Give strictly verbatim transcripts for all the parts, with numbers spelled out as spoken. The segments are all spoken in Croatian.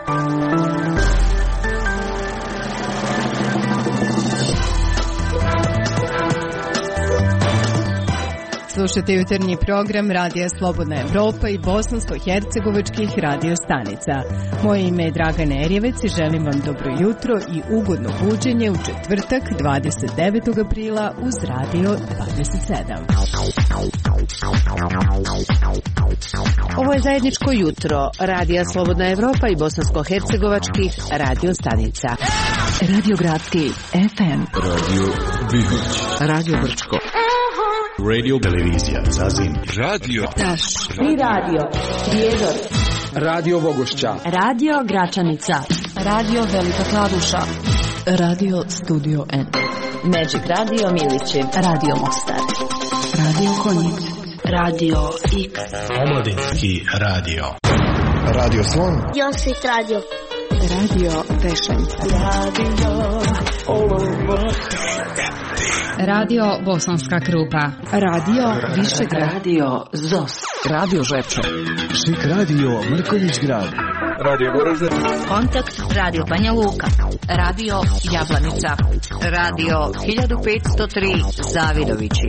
Slušate jutarnji program Radija Slobodna Evropa i bosansko-hercegovačkih radio stanica. Moje ime je Dragana Erjevec i želim vam dobro jutro i ugodno buđenje u četvrtak dvadeset devetog aprila uz Radio dvadeset sedam. Ovo je zajedničko jutro Radija Slobodna Evropa i bosansko-hercegovačkih radio stanica. Radio Gradski F M, Radio Bihoć, Radio Brčko, Radio Televizija Zazin, Radio Taš i Radio Prijedor, Radio Bogošća, Radio Gračanica, Radio Velika Kladuša, Radio Studio N, Magic Radio Milići, Radio Mostar, Radio Konjic, Radio X, Omladinski radio, Radio Slon, Josip Radio, Radio Tešanj, Radio Radio Bosanska Krupa, Radio Višegrad, Radio Zos, Radio Žepča, Šik Radio Mrkonjić Grad, Radio Goražde, Kontakt Radio Banja Luka, Radio Jablanica, Radio hiljadu petsto tri Zavidovići.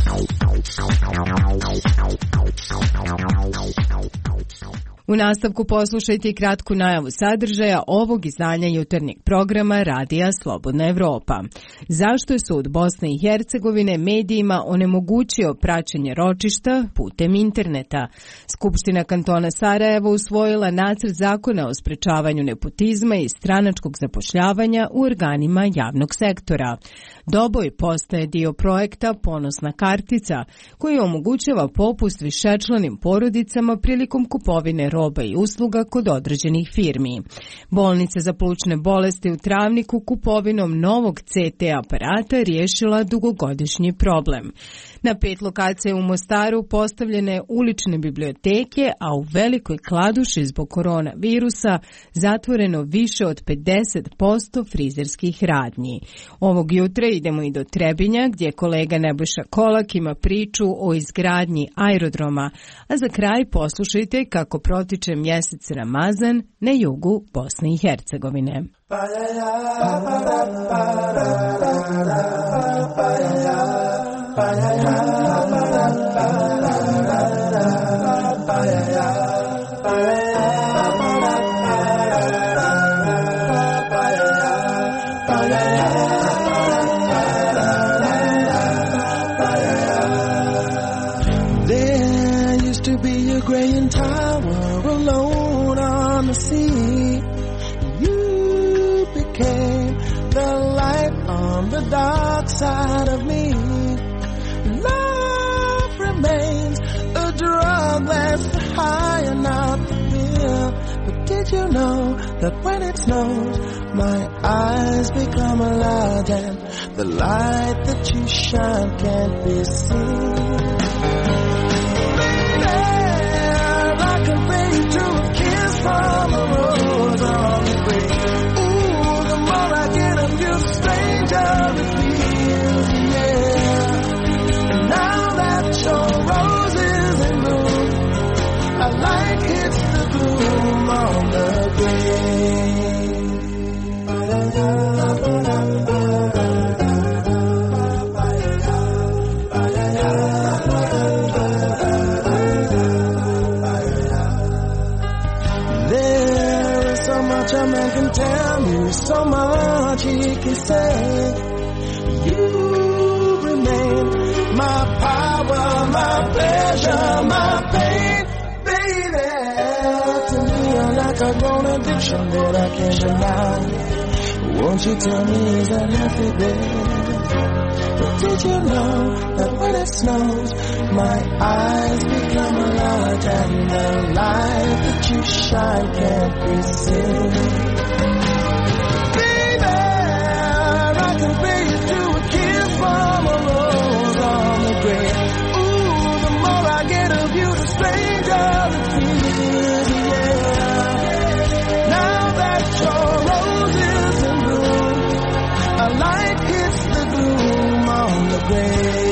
U nastavku poslušajte kratku najavu sadržaja ovog izdanja jutarnjeg programa Radija Slobodna Evropa. Zašto je sud Bosne i Hercegovine medijima onemogućio praćenje ročišta putem interneta? Skupština kantona Sarajeva usvojila nacrt zakona o sprečavanju nepotizma i stranačkog zapošljavanja u organima javnog sektora. Doboj postaje dio projekta Ponosna kartica, koji omogućava popust višečlanim porodicama prilikom kupovine roba i usluga kod određenih firmi. Bolnica za plućne bolesti u Travniku kupovinom novog C T aparata riješila dugogodišnji problem. Na pet lokacija u Mostaru postavljene ulične biblioteke, a u Velikoj Kladuši zbog koronavirusa zatvoreno više od pedeset posto frizerskih radnji. Ovog jutra idemo i do Trebinja, gdje kolega Nebojša Kolak ima priču o izgradnji aerodroma, a za kraj poslušajte kako protiče mjesec Ramazan na jugu Bosne i Hercegovine. There used to be a graying tower alone on the sea. You became the light on the dark side of me. Love remains a drug that's high and not the pill. But did you know that when it snows, my eyes become a light and the light that you shine can't be seen? To a kiss from a rose on the grave. Ooh, the more I get of you, the stranger it feels, yeah. And now that your rose is in bloom, I like it's the gloom on the grave. A man can tell me so much he can say. You remain my power, my pleasure, my pain, baby. To me you're like a grown addiction that I can't deny. Won't you tell me is that happy, baby? But did you know that when it snows, my eyes become a light and the light that you shine can't be seen? Baby, I can pay you to a kiss from a rose on the grave. Ooh, the more I get of you, the stranger it feels, yeah. Now that your rose is in bloom, I like it's the gloom on the grave.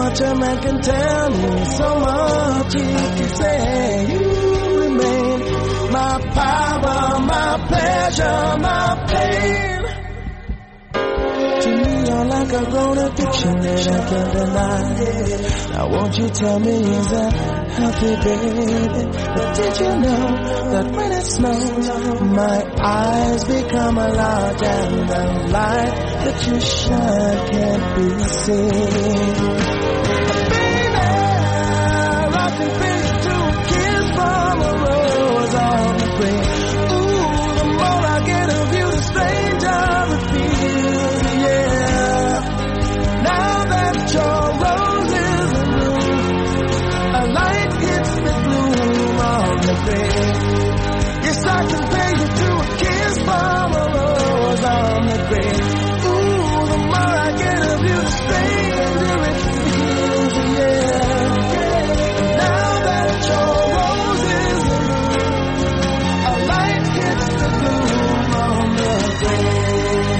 much a man can tell me, so much he can say. You remain my power, my pleasure, my pain. To me you're like a grown addiction that I can't deny. Now won't you tell me, is that healthy, baby? But did you know that when it snows, my eyes become a large and the light that you shine can't be seen? Baby, I can face to a kiss from a rose on the grave. Ooh, the more I get of you, the stranger it feels, yeah. Now that your rose is in bloom, a light hits the gloom on the grave. Yes, I can pay you to a kiss from a rose on the grave. Ooh, the more I get of you, the stranger it feels, yeah. Now that your rose is in bloom, a light hits the gloom on the grave.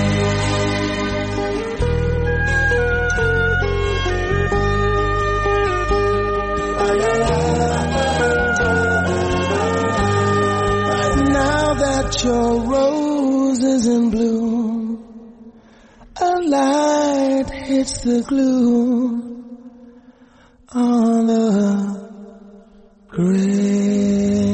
Now that your rose is in bloom, a light hits the gloom on the grave.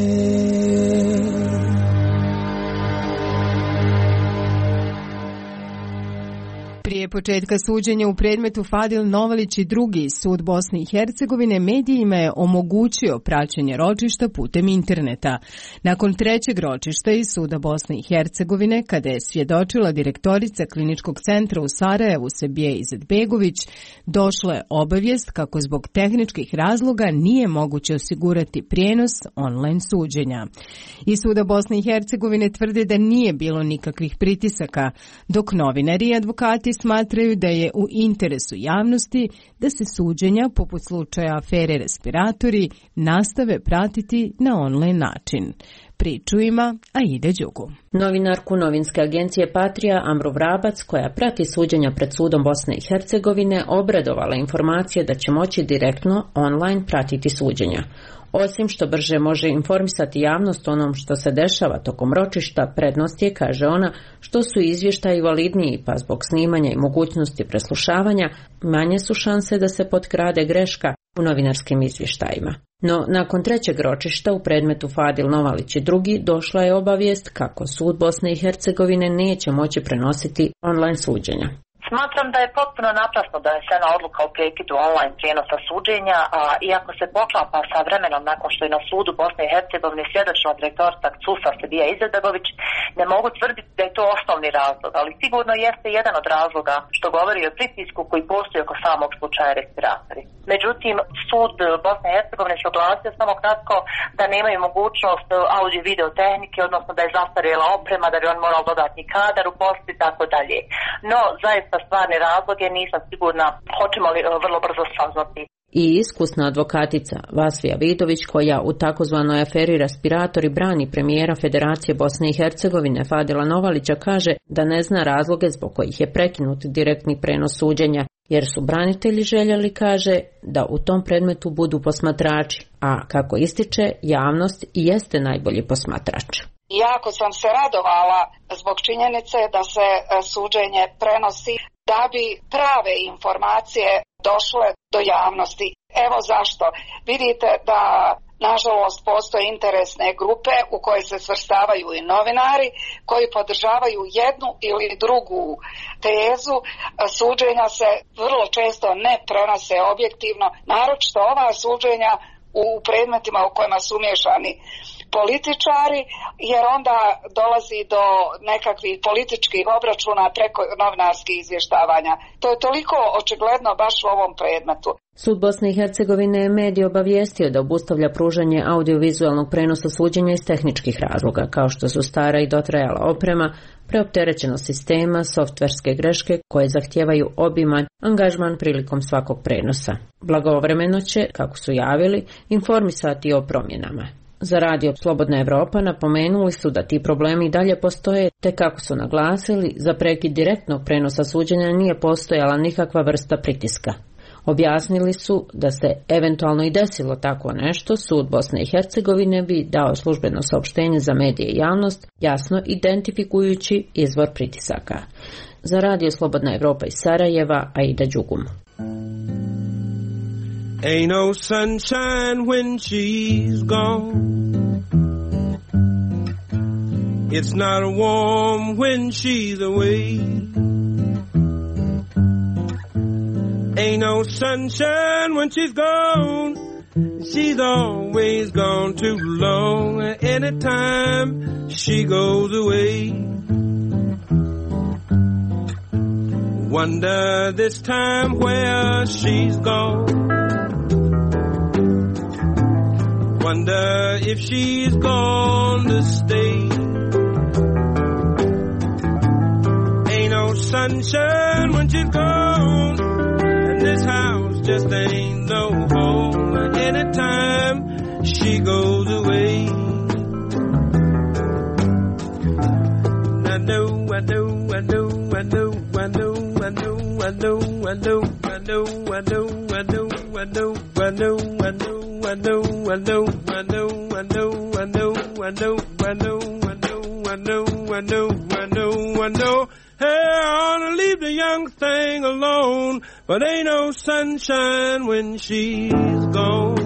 Prije početka suđenja u predmetu Fadil Novalić i drugi, sud Bosne i Hercegovine medijima je omogućio praćenje ročišta putem interneta. Nakon trećeg ročišta iz suda Bosne i Hercegovine, kada je svjedočila direktorica kliničkog centra u Sarajevu Sebije Izetbegović, došla je obavijest kako zbog tehničkih razloga nije moguće osigurati prijenos online suđenja. Iz suda Bosne i Hercegovine tvrde da nije bilo nikakvih pritisaka, dok novinari i advokati smatraju da je u interesu javnosti da se suđenja, poput slučaja afere respiratori, nastave pratiti na online način. Priču ima Aida Đugu. Novinarku novinske agencije Patrija Amru Vrabac, koja prati suđenja pred sudom Bosne i Hercegovine, obradovala informacije da će moći direktno online pratiti suđenja. Osim što brže može informisati javnost o onom što se dešava tokom ročišta, prednost je, kaže ona, što su izvještaji validniji, pa zbog snimanja i mogućnosti preslušavanja manje su šanse da se potkrade greška u novinarskim izvještajima. No, nakon trećeg ročišta u predmetu Fadil Novalić i drugi došla je obavijest kako sud Bosne i Hercegovine neće moći prenositi online suđenja. Smatram da je potpuno naprasno da je donesena odluka o prekidu online prijenosa suđenja, a iako se poklapa sa vremenom nakon što je na sudu Bosne i Hercegovine svjedočila direktorica C U S-a Sebija Izetbegović, ne mogu tvrditi da je to osnovni razlog, ali sigurno jeste jedan od razloga što govori o pritisku koji postoji oko samog slučaja respiratori. Međutim, sud Bosne i Hercegovine se oglasio samo kratko da nemaju mogućnost audio video tehnike, odnosno da je zastarjela oprema, da bi on morao dodatni kadar uposliti i tako dalje. No, zaista stvarne razloge nisam sigurna hoćemo li vrlo brzo saznati. I iskusna advokatica Vasvija Vidović, koja u takozvanoj aferi respiratori brani premijera Federacije Bosne i Hercegovine Fadila Novalića, kaže da ne zna razloge zbog kojih je prekinut direktni prenos suđenja, jer su branitelji željeli, kaže, da u tom predmetu budu posmatrači, a kako ističe, javnost i jeste najbolji posmatrač. Jako sam se radovala zbog činjenice da se suđenje prenosi da bi prave informacije došle do javnosti. Evo zašto. Vidite da nažalost postoje interesne grupe u koje se svrstavaju i novinari koji podržavaju jednu ili drugu tezu. Suđenja se vrlo često ne prenose objektivno, naročito ova suđenja u predmetima u kojima su umiješani političari, jer onda dolazi do nekakvih političkih obračuna preko novinarskih izvještavanja. To je toliko očigledno baš u ovom predmetu. Sud Bosne i Hercegovine je medij obavijestio da obustavlja pružanje audiovizualnog prenosa suđenja iz tehničkih razloga, kao što su stara i dotrajala oprema, preopterećenost sistema, softverske greške koje zahtijevaju obiman angažman prilikom svakog prenosa. Blagovremeno će, kako su javili, informisati o promjenama. Za Radio Slobodna Evropa napomenuli su da ti problemi dalje postoje, te kako su naglasili, za prekid direktnog prenosa suđenja nije postojala nikakva vrsta pritiska. Objasnili su da se eventualno i desilo tako nešto, sud Bosne i Hercegovine bi dao službeno saopštenje za medije i javnost, jasno identifikujući izvor pritisaka. Za Radio Slobodna Evropa iz Sarajeva, Aida Đugum. Ain't no sunshine when she's gone. It's not warm when she's away. Ain't no sunshine when she's gone. She's always gone too long. Anytime she goes away. Wonder this time where she's gone. Wonder if she's gone to stay. Ain't no sunshine when she's gone, and this house just ain't no home. Anytime she goes away. I know, I know, I know, I know, I know, I know, I know, I know, I know, I know, I know, I know, I know, I know. I know, I know, I know, I know, I know, I know, I know, I know, I know, I know, I know, I know. Hey, I ought to leave the young thing alone, but ain't no sunshine when she's gone.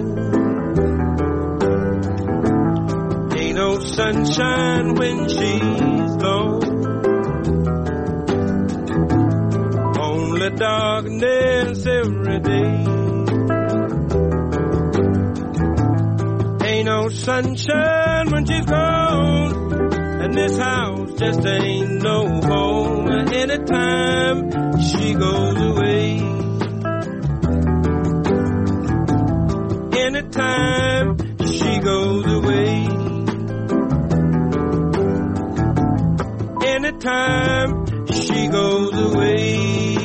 Ain't no sunshine when she's gone. Only darkness every day. Ain't no sunshine when she's gone, and this house just ain't no home. Anytime she goes away. Anytime she goes away. Anytime she goes away.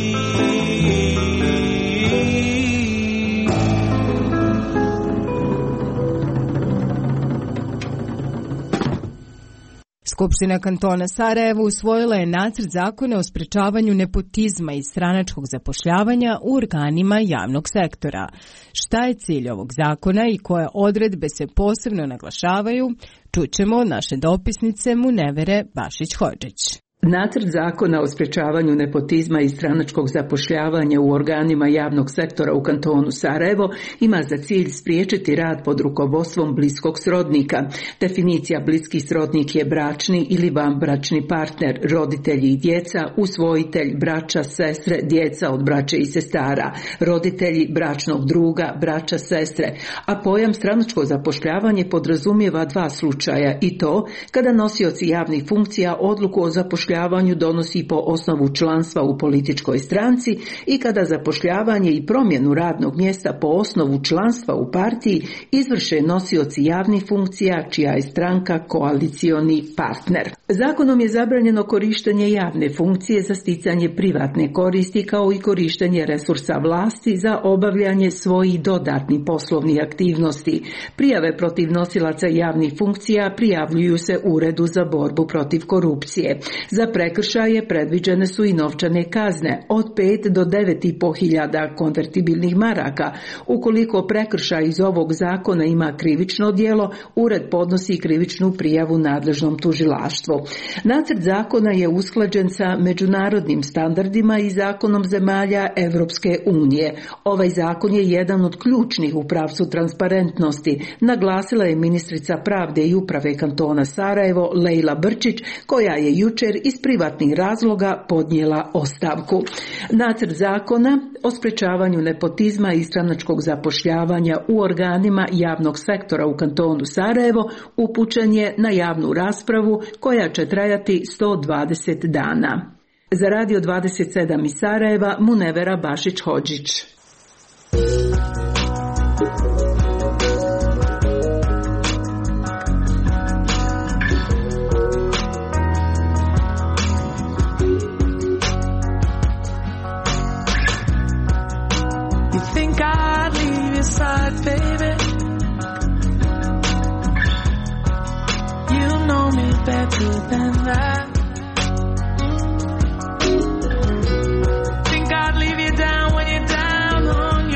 Skupština kantona Sarajevo usvojila je nacrt zakona o sprečavanju nepotizma i stranačkog zapošljavanja u organima javnog sektora. Šta je cilj ovog zakona i koje odredbe se posebno naglašavaju, čućemo od naše dopisnice Munevere Bašić-Hodžić. Nacrt zakona o sprečavanju nepotizma i stranačkog zapošljavanja u organima javnog sektora u kantonu Sarajevo ima za cilj spriječiti rad pod rukovodstvom bliskog srodnika. Definicija bliski srodnik je bračni ili vanbračni partner, roditelji i djeca, usvojitelj, braća, sestre, djeca od braće i sestara, roditelji bračnog druga, braća, sestre, a pojam stranačko zapošljavanje podrazumijeva dva slučaja i to kada nosioci javnih funkcija odluku o zapošljavanju donosi po osnovu članstva u političkoj stranci i kada zapošljavanje i promjenu radnog mjesta po osnovu članstva u partiji izvrše nosioci javnih funkcija čija je stranka koalicioni partner. Zakonom je zabranjeno korištenje javne funkcije za sticanje privatne koristi kao i korištenje resursa vlasti za obavljanje svojih dodatnih poslovnih aktivnosti. Prijave protiv nosilaca javnih funkcija prijavljuju se Uredu za borbu protiv korupcije. Za prekršaje predviđene su i novčane kazne od pet do devet i po hiljada konvertibilnih maraka. Ukoliko prekršaj iz ovog zakona ima krivično djelo, ured podnosi krivičnu prijavu nadležnom tužilaštvu. Nacrt zakona je usklađen sa međunarodnim standardima i zakonom zemalja Evropske unije. Ovaj zakon je jedan od ključnih u pravcu transparentnosti, naglasila je ministrica pravde i uprave kantona Sarajevo Lejla Brčić, koja je jučer iz privatnih razloga podnijela ostavku. Nacrt zakona o sprečavanju nepotizma i stranačkog zapošljavanja u organima javnog sektora u kantonu Sarajevo upućen je na javnu raspravu koja će trajati sto dvadeset dana. Za Radio dvadeset sedam iz Sarajeva, Munevera Bašić-Hodžić. Better than that. Think I'd leave you down when you're down on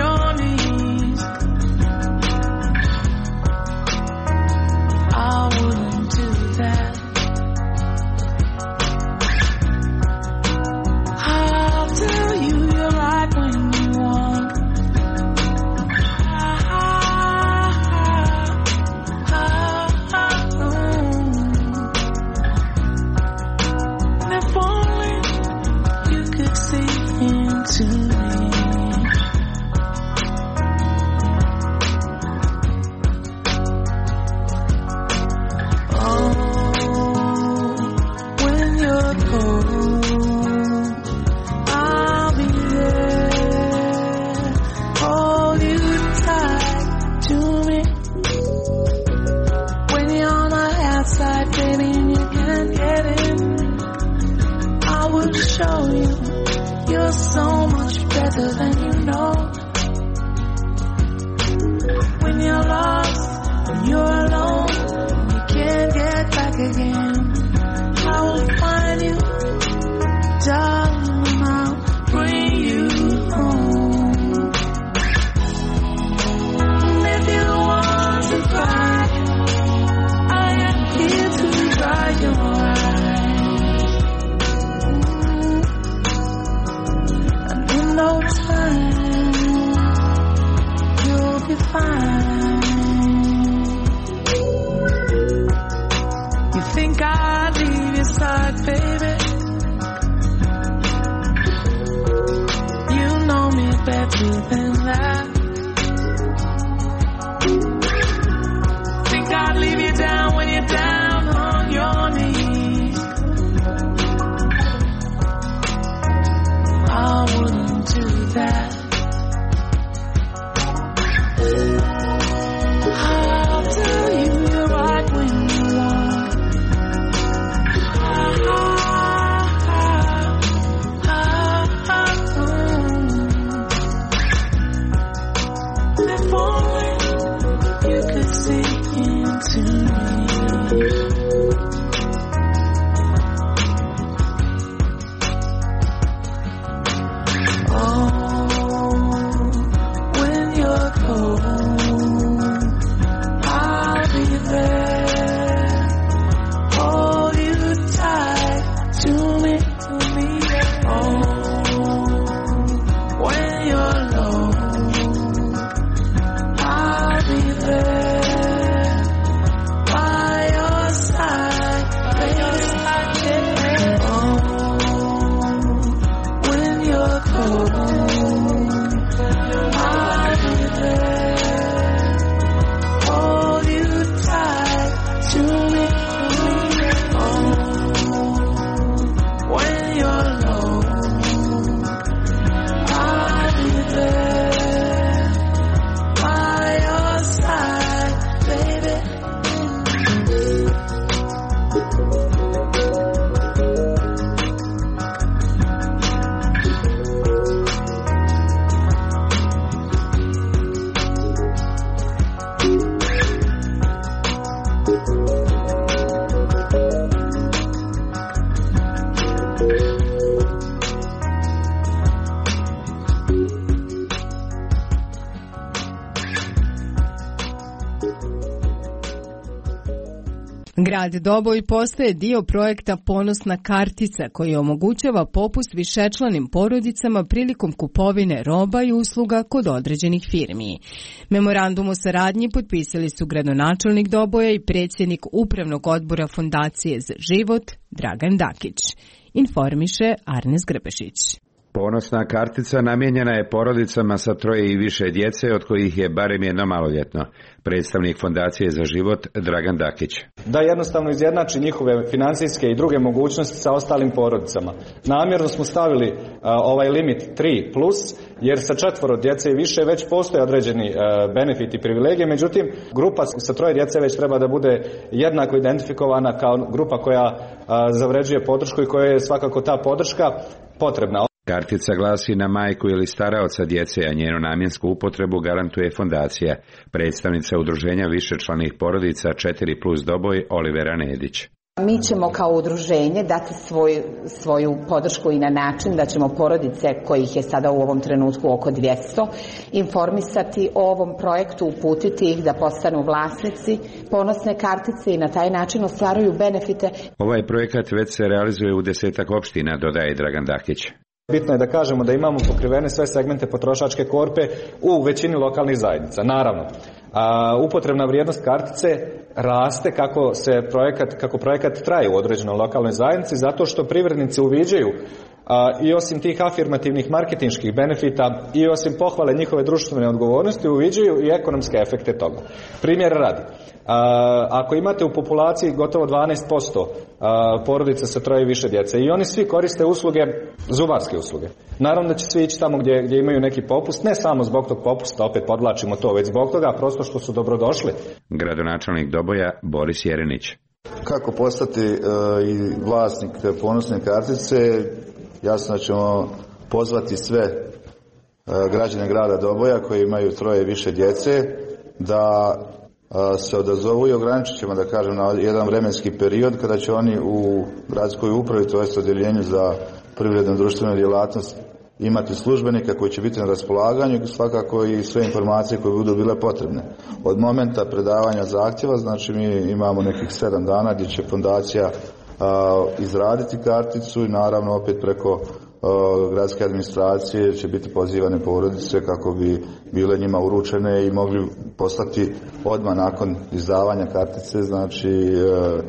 truth than that. Think I'd leave you down when you're down on your knees. I wouldn't do that. I'll tell you you're right when you're wrong. If only you could see into me. Grad Doboj postaje dio projekta Ponosna kartica koji omogućava popust višečlanim porodicama prilikom kupovine roba i usluga kod određenih firmi. Memorandum o saradnji potpisali su gradonačelnik Doboja i predsjednik Upravnog odbora Fondacije za život Dragan Dakić. Informiše Arnes Grbešić. Ponosna kartica namijenjena je porodicama sa troje i više djece, od kojih je barem jedno maloljetno. Predstavnik Fondacije za život Dragan Dakić. Da jednostavno izjednači njihove financijske i druge mogućnosti sa ostalim porodicama. Namjerno smo stavili uh, ovaj limit tri plus, jer sa četvoro djece i više već postoje određeni uh, benefiti i privilegije, međutim grupa sa troje djece već treba da bude jednako identifikovana kao grupa koja uh, zavređuje podršku i koja je svakako ta podrška potrebna. Kartica glasi na majku ili staraoca djece, a njenu namjensku upotrebu garantuje fondacija. Predstavnica udruženja višečlanih porodica četiri plus Doboj Olivera Nedić. Mi ćemo kao udruženje dati svoj, svoju podršku i na način da ćemo porodice, kojih je sada u ovom trenutku oko dvjesto, informisati o ovom projektu, uputiti ih da postanu vlasnici ponosne kartice i na taj način ostvaruju benefite. Ovaj projekat već se realizuje u desetak opština, dodaje Dragan Dakić. Bitno je da kažemo da imamo pokrivene sve segmente potrošačke korpe u većini lokalnih zajednica. Naravno, a, upotrebna vrijednost kartice raste kako se projekat, kako projekat traje u određenoj lokalnoj zajednici, zato što privrednici uviđaju a, i osim tih afirmativnih marketinških benefita i osim pohvale njihove društvene odgovornosti uviđaju i ekonomske efekte toga. Primjer radi. A, ako imate u populaciji gotovo dvanaest posto a, porodica sa troje i više djece i oni svi koriste usluge, zubarske usluge. Naravno da će svi ići tamo gdje, gdje imaju neki popust, ne samo zbog tog popusta, opet podvlačimo to, već zbog toga prosto što su dobrodošli. Gradonačelnik Doboja Boris Jerenić. Kako postati e, i vlasnik ponosne kartice? Jasno ćemo pozvati sve e, građane grada Doboja koji imaju troje i više djece da se odazovu i ograničit ćemo, da kažem, na jedan vremenski period kada će oni u gradskoj upravi, to jest odjeljenju za privrednu društvenu djelatnost, imati službenika koji će biti na raspolaganju, svakako i sve informacije koje budu bile potrebne. Od momenta predavanja zahtjeva, znači mi imamo nekih sedam dana gdje će fondacija a, izraditi karticu i naravno opet preko a, gradske administracije će biti pozivane porodice kako bi bile njima uručene i mogli poslati odmah nakon izdavanja kartice, znači a,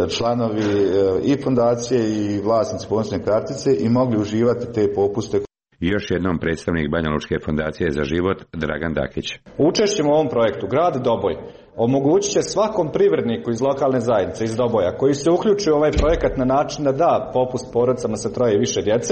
članovi a, i fondacije i vlasnici ponosne kartice i mogli uživati te popuste. I još jednom predstavnik Banjalučke fondacije za život Dragan Dakić. Učešćem u ovom projektu grad Doboj omogućit će svakom privredniku iz lokalne zajednice, iz Doboja, koji se uključuje u ovaj projekat na način da da popust porodicama sa troje i više djece.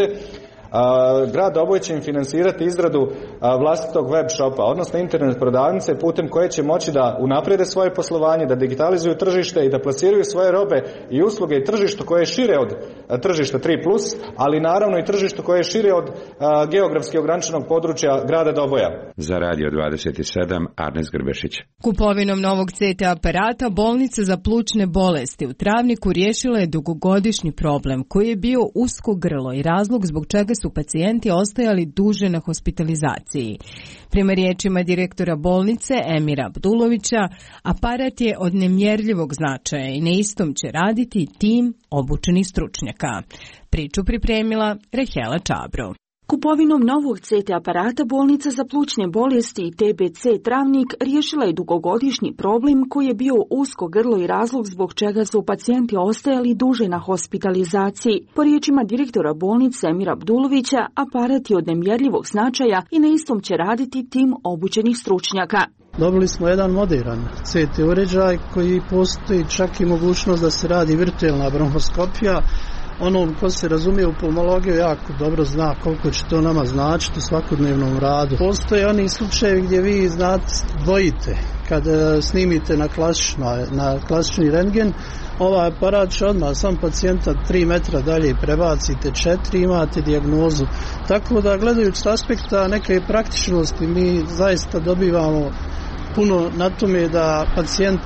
Grad Doboj će im finansirati izradu vlastitog web shopa, odnosno internet prodavnice putem koje će moći da unaprijede svoje poslovanje, da digitalizuju tržište i da plasiraju svoje robe i usluge i tržištu koje je šire od tržišta tri plus, ali naravno i tržištu koje je šire od geografski ograničenog područja grada Doboja. Za Radio dvadeset sedam Arnes Grbešić. Kupovinom novog C T aparata bolnica za plućne bolesti u Travniku riješila je dugogodišnji problem koji je bio usko grlo i razlog zbog čega su pacijenti ostajali duže na hospitalizaciji. Prema riječima direktora bolnice Emira Abdulovića, aparat je od nemjerljivog značaja i na istom će raditi tim obučenih stručnjaka. Priču pripremila Rahela Čabro. Kupovinom novog C T aparata bolnica za plućne bolesti i T B C Travnik riješila je dugogodišnji problem koji je bio usko grlo i razlog zbog čega su pacijenti ostajali duže na hospitalizaciji. Po riječima direktora bolnice Emira Abdulovića, aparat je od nemjerljivog značaja i na istom će raditi tim obučenih stručnjaka. Dobili smo jedan modern C T uređaj koji postoji čak i mogućnost da se radi virtualna bronhoskopija. Ono ko se razumije u pulmologiju jako dobro zna koliko će to nama značiti u svakodnevnom radu. Postoje oni slučajevi gdje vi znate, dvojite kad snimite na, na klasični rentgen. Ovaj aparat će odmah sam pacijenta tri metra dalje prebacite četiri, imate dijagnozu. Tako da gledajući s aspekta neke praktičnosti mi zaista dobivamo puno na tome da pacijent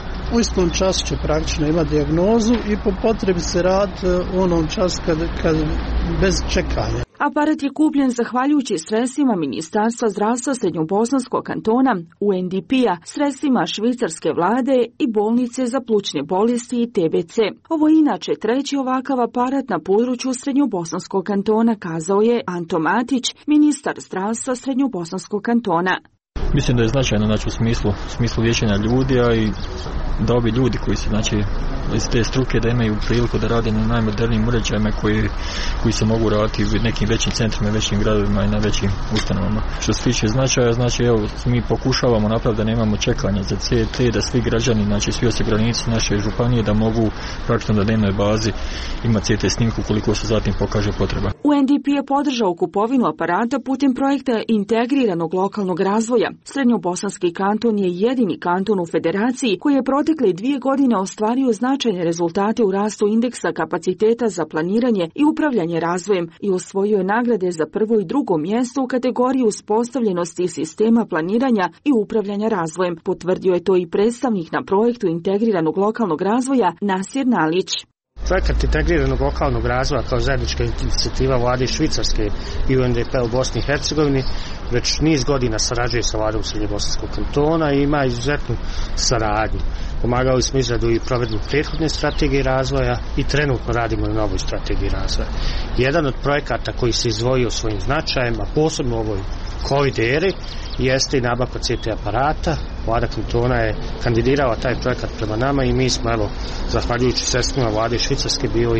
u istom času će praktično imati dijagnozu i po potrebi se rad u onom času kad, kad bez čekanja. Aparat je kupljen zahvaljujući sredstvima Ministarstva zdravstva Srednjobosanskog kantona, U N D P-a, sredstvima švicarske vlade i bolnice za plućne bolesti i T B C. Ovo je inače treći ovakav aparat na području Srednjobosanskog kantona, kazao je Anto Matić, ministar zdravstva Srednjobosanskog kantona. Mislim da je značajno, znači, u smislu, u smislu liječenja ljudi, a i da ovi ljudi koji su, znači, iz te struke da imaju priliku da rade na najmodernijim uređajima koji, koji se mogu raditi u nekim većim centrima, većim gradovima i na većim ustanovama. Što se tiče značaja, znači, evo, mi pokušavamo napraviti da nemamo čekanja za C T, da svi građani, znači svi osiguranici naše županije da mogu praktično na dnevnoj bazi imati C T snimku koliko se zatim pokaže potreba. U N D P je podržao kupovinu aparata putem projekta integriranog lokalnog razvoja. Srednjobosanski kanton je jedini kanton u federaciji koji je protekle dvije godine ostvario značajne rezultate u rastu indeksa kapaciteta za planiranje i upravljanje razvojem i osvojio je nagrade za prvo i drugo mjesto u kategoriji uspostavljenosti sistema planiranja i upravljanja razvojem. Potvrdio je to i predstavnik na projektu integriranog lokalnog razvoja Nasir Nalić. Projekat integriranog lokalnog razvoja kao zajednička inicijativa vlade Švicarske i U N D P u Bosni i Hercegovini već niz godina sarađuje sa vladom Srednjobosanskog kantona i ima izuzetnu saradnju. Pomagali smo izradu i provedbu prethodne strategije razvoja i trenutno radimo na novoj strategiji razvoja. Jedan od projekata koji se izdvojio svojim značajem, a posebno u ovoj COVID eri, jeste i nabavka C T aparata. Vlada kantona je kandidirala taj projekat prema nama i mi smo, evo, zahvaljujući sredstvima vlade Švicarske bili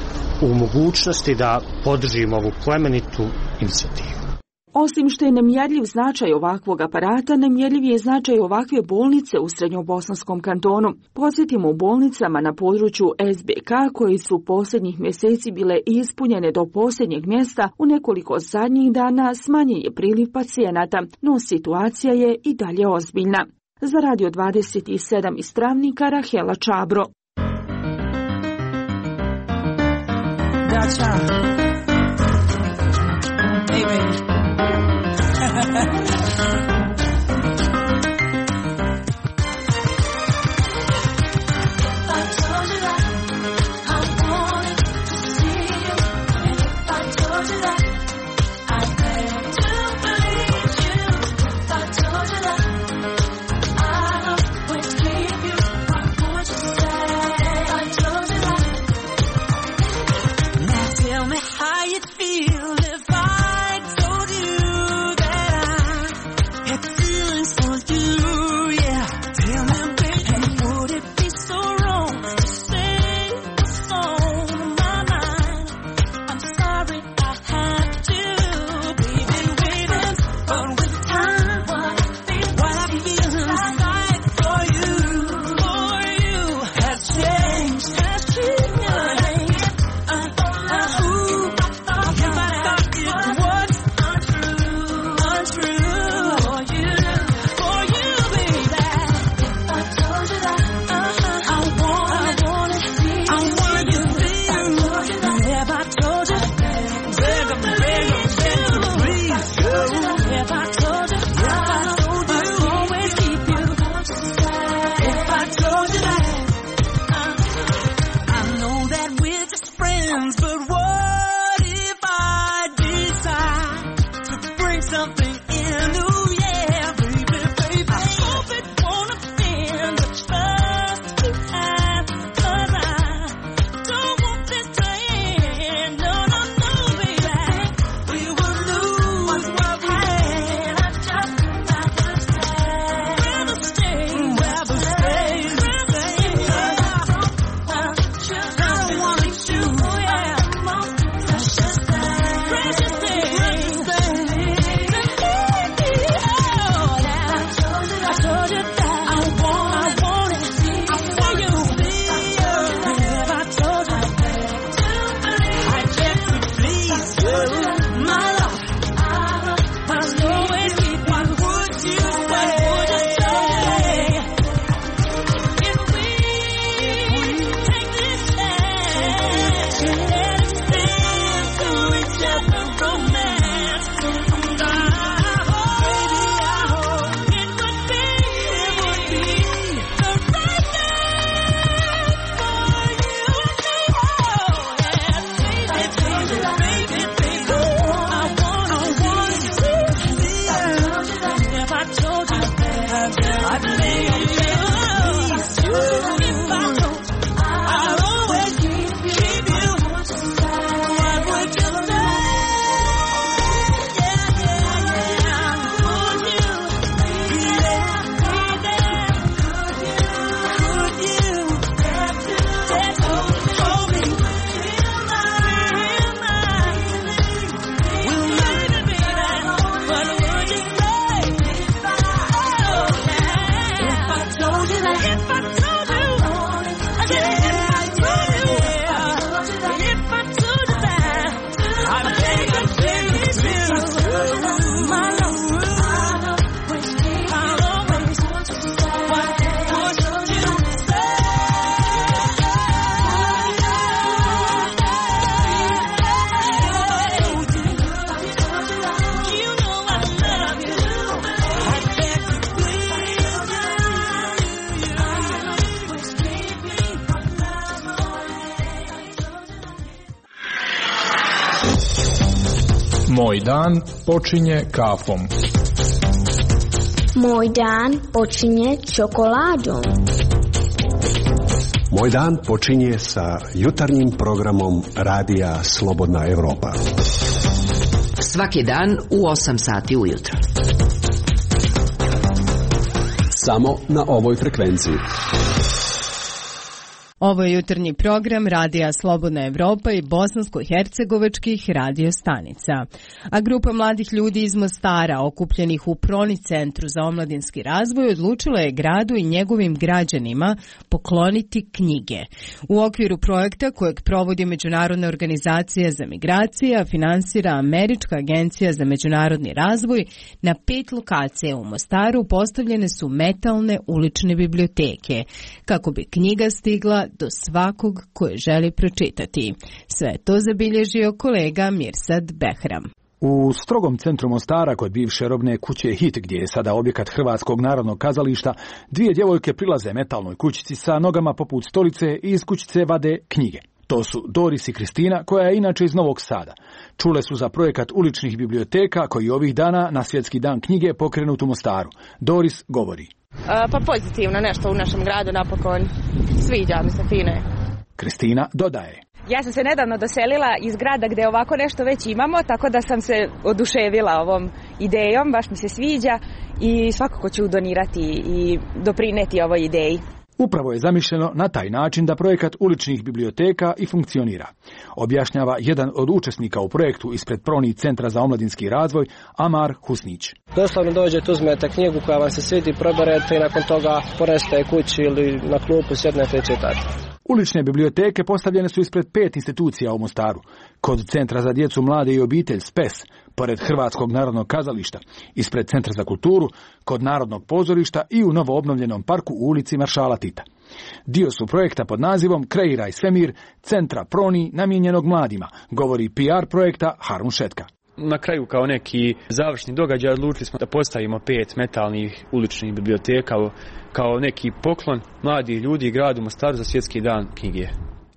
u mogućnosti da podržimo ovu plemenitu inicijativu. Osim što je nemjerljiv značaj ovakvog aparata, nemjerljiv je značaj ovakve bolnice u Srednjobosanskom kantonu. Podsjetimo, u bolnicama na području S B K koji su posljednjih mjeseci bile ispunjene do posljednjeg mjesta, u nekoliko zadnjih dana smanjen je priliv pacijenata, no situacija je i dalje ozbiljna. Za Radio dvadeset sedam iz Travnika, Rahela Čabro. Gotcha. Hey, baby. Tell me how you'd feel if I told plans, but what if I decide to bring something in? Ooh, yeah, baby, baby. I hope it won't offend the trust you have, 'cause I don't want this to end. No, no, no, baby. We would lose what we had. I just rather stay, rather stay, rather stay, rather stay. I don't want to choose, yeah. Precious day, precious day, precious day. Oh, yeah. I told you that I want, I want it for you. Have I told you I just to please you, my love? I'll always keep. What would you say? What would you say if we take this chance and let it stand to each other romance? And I hope, baby, I hope it would be, it would be the right thing for you and me. Oh, yeah, baby, baby, baby, baby. I wanna, wanna see you. If I told you I'd please you, if I told you I'd always keep you, what would you say? Yeah, yeah, yeah. Would you, yeah, baby, could you, just hold me, feel mine, will maybe be that, what would you say? Oh, yeah. If I told you that, if I told you, I said if I told you, yeah. If I told you that, I'd take a chance with you, my love. I'll always, what would you say? You know I love you. I beg you, please. Moj dan počinje kafom. Moj dan počinje čokoladom. Moj dan počinje sa jutarnjim programom Radija Slobodna Evropa. Svaki dan u osam sati ujutro. Samo na ovoj frekvenciji. Ovo je jutarnji program Radija Slobodna Evropa i bosansko-hercegovačkih radio stanica. A grupa mladih ljudi iz Mostara, okupljenih u Proni centru za omladinski razvoj, odlučila je gradu i njegovim građanima pokloniti knjige. U okviru projekta kojeg provodi Međunarodna organizacija za migracije, a finansira Američka agencija za međunarodni razvoj, na pet lokacija u Mostaru postavljene su metalne ulične biblioteke, kako bi knjiga stigla do svakog koje želi pročitati. Sve je to zabilježio kolega Mirsad Behram. U strogom centru Mostara, kod bivše robne kuće Hit, gdje je sada objekat Hrvatskog narodnog kazališta, dvije djevojke prilaze metalnoj kućici sa nogama poput stolice i iz kućice vade knjige. To su Doris i Kristina, koja je inače iz Novog Sada. Čule su za projekat uličnih biblioteka koji ovih dana na Svjetski dan knjige pokrenut u Mostaru. Doris govori. Pa pozitivno nešto u našem gradu napokon. Sviđa mi se, fine. Kristina dodaje. Ja sam se nedavno doselila iz grada gdje ovako nešto već imamo, tako da sam se oduševila ovom idejom, baš mi se sviđa i svakako ću donirati i doprineti ovoj ideji. Upravo je zamišljeno na taj način da projekat uličnih biblioteka i funkcionira. Objašnjava jedan od učesnika u projektu ispred Proni centra za omladinski razvoj, Amar Husnić. Doslovno dođete, uzmete knjigu koja vam se svidi, proberete i nakon toga ponesete kući ili na klupu sjednete i čitate. Ulične biblioteke postavljene su ispred pet institucija u Mostaru. Kod Centra za djecu, mlade i obitelj S P E S, pored Hrvatskog narodnog kazališta, ispred Centra za kulturu, kod Narodnog pozorišta i u novo obnovljenom parku u ulici Maršala Tita. Dio su projekta pod nazivom Kreiraj svemir, Centra Proni namijenjenog mladima, govori P R projekta Harun Šetka. Na kraju, kao neki završni događaj, odlučili smo da postavimo pet metalnih uličnih biblioteka kao neki poklon mladih ljudi gradu Mostaru za Svjetski dan knjige.